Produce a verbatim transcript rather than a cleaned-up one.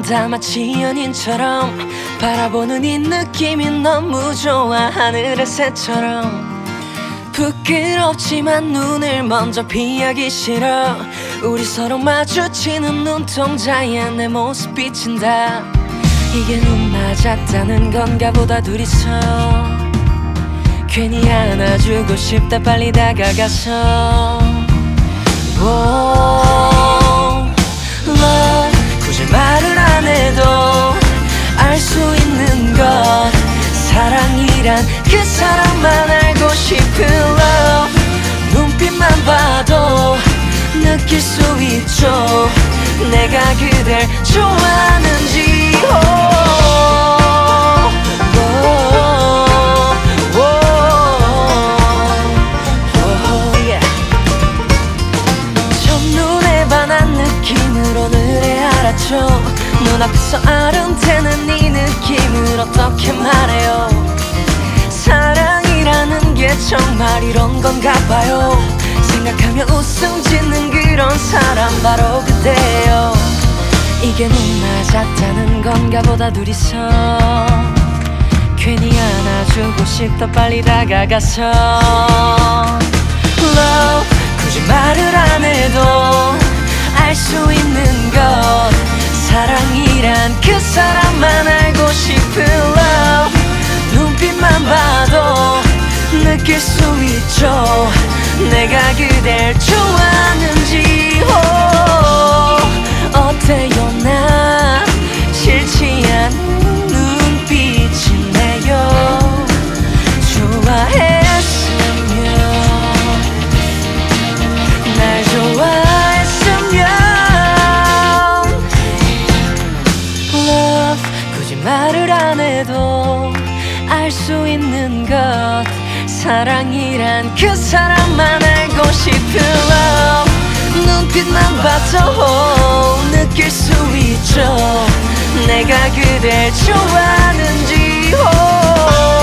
다 마치 연인처럼 바라보는 이 느낌이 너무 좋아. 하늘의 새처럼 부끄럽지만 눈을 먼저 피하기 싫어. 우리 서로 마주치는 눈동자에 내 모습 비친다. 이게 눈 맞았다는 건가 보다. 둘이서 괜히 안아주고 싶다. 빨리 다가가서 oh, love. 굳이 말을 안 해도 알 수 있는 것. 사랑이란 그 사람만 알고 싶은 love. 눈빛만 봐도 느낄 수 있죠. 내가 그댈 좋아하는지. oh, oh, oh, oh, yeah. 첫눈에 반한 느낌으로 느래 알았죠. 눈앞에서 아른대는 이 느낌을 어떻게 말해요. 사랑이라는 게 정말 이런 건가 봐요. 생각하면 웃음 짓는 그런 사람 바로 그대요. 이게 눈 맞았다는 건가 보다. 둘이서 괜히 안아주고 싶다. 빨리 다가가서 love. 굳이 말을 안 해도 알 수 있는 것. 사랑이란 그 사람만 알고 싶은 love. 눈빛만 봐도 느낄 수 있죠. 내가 그댈 좋아하는지. oh, 어때요? 나 싫지 않은 눈빛이네요. 좋아했으면 날 좋아했으면 love. 굳이 말을 안 해도 알 수 있는 것. 사랑이란 그 사람만 알고 싶은 love. 눈빛만 봐도 느낄 수 있죠. 내가 그댈 좋아하는지. oh.